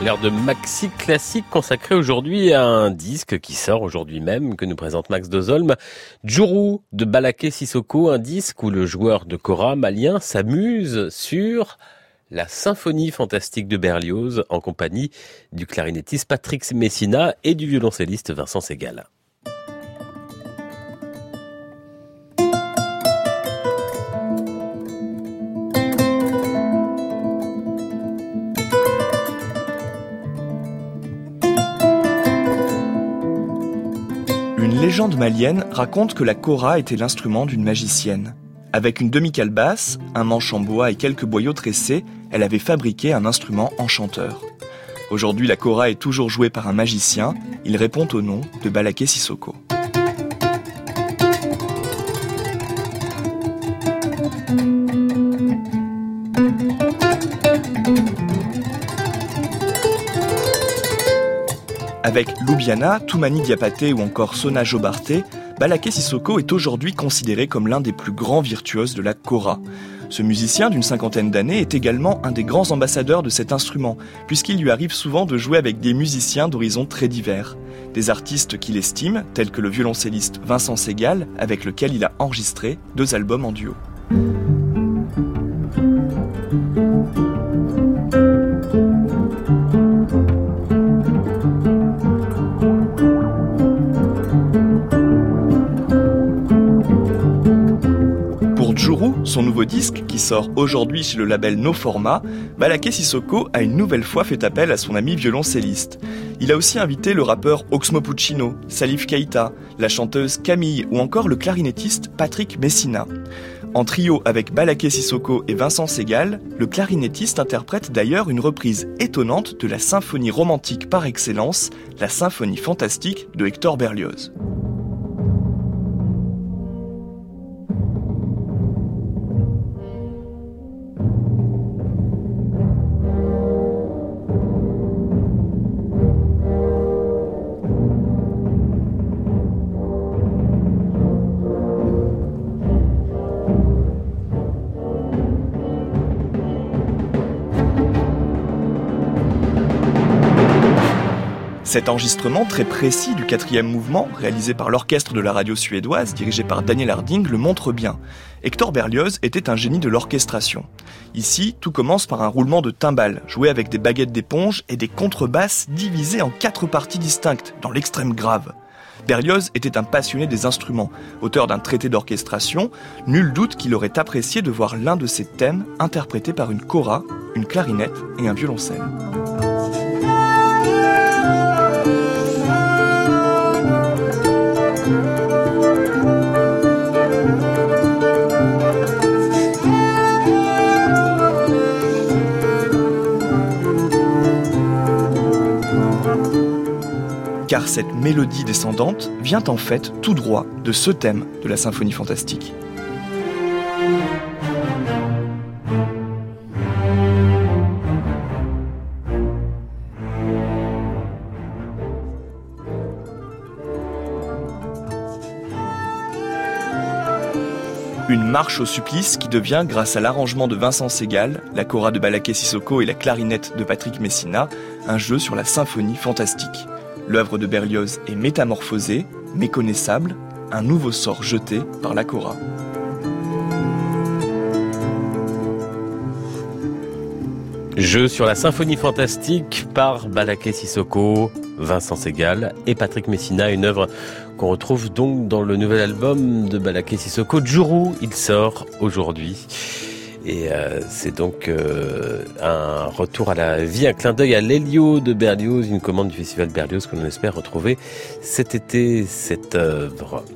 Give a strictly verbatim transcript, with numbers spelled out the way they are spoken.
L'heure de maxi classique consacrée aujourd'hui à un disque qui sort aujourd'hui même, que nous présente Max Dozolm. Djourou de Balaké Sissoko, un disque où le joueur de kora malien s'amuse sur la symphonie fantastique de Berlioz en compagnie du clarinettiste Patrick Messina et du violoncelliste Vincent Segal. Une légende malienne raconte que la kora était l'instrument d'une magicienne. Avec une demi-calebasse, un manche en bois et quelques boyaux tressés, elle avait fabriqué un instrument enchanteur. Aujourd'hui, la kora est toujours jouée par un magicien. Il répond au nom de Balaké Sissoko. Avec Loubiana, Toumani Diapaté ou encore Sona Jobarté, Balaké Sissoko est aujourd'hui considéré comme l'un des plus grands virtuoses de la kora. Ce musicien d'une cinquantaine d'années est également un des grands ambassadeurs de cet instrument, puisqu'il lui arrive souvent de jouer avec des musiciens d'horizons très divers. Des artistes qu'il estime, tels que le violoncelliste Vincent Segal, avec lequel il a enregistré deux albums en duo. Djourou, son nouveau disque, qui sort aujourd'hui chez le label No Format, Balaké Sissoko a une nouvelle fois fait appel à son ami violoncelliste. Il a aussi invité le rappeur Oxmo Puccino, Salif Keita, la chanteuse Camille ou encore le clarinettiste Patrick Messina. En trio avec Balaké Sissoko et Vincent Segal, le clarinettiste interprète d'ailleurs une reprise étonnante de la symphonie romantique par excellence, la symphonie fantastique de Hector Berlioz. Cet enregistrement très précis du quatrième mouvement, réalisé par l'orchestre de la radio suédoise, dirigé par Daniel Harding, le montre bien. Hector Berlioz était un génie de l'orchestration. Ici, tout commence par un roulement de timbales, joué avec des baguettes d'éponge et des contrebasses divisées en quatre parties distinctes, dans l'extrême grave. Berlioz était un passionné des instruments. Auteur d'un traité d'orchestration, nul doute qu'il aurait apprécié de voir l'un de ses thèmes interprété par une kora, une clarinette et un violoncelle. Car cette mélodie descendante vient en fait tout droit de ce thème de la symphonie fantastique. Une marche au supplice qui devient, grâce à l'arrangement de Vincent Segal, la kora de Balaké Sissoko et la clarinette de Patrick Messina, un jeu sur la symphonie fantastique. L'œuvre de Berlioz est métamorphosée, méconnaissable, un nouveau sort jeté par la kora. Jeu sur la symphonie fantastique par Balaké Sissoko, Vincent Segal et Patrick Messina, une œuvre qu'on retrouve donc dans le nouvel album de Balaké Sissoko, Djourou. Il sort aujourd'hui. Et euh, c'est donc euh, un retour à la vie, un clin d'œil à l'Elio de Berlioz, une commande du Festival Berlioz que l'on espère retrouver cet été, cette œuvre.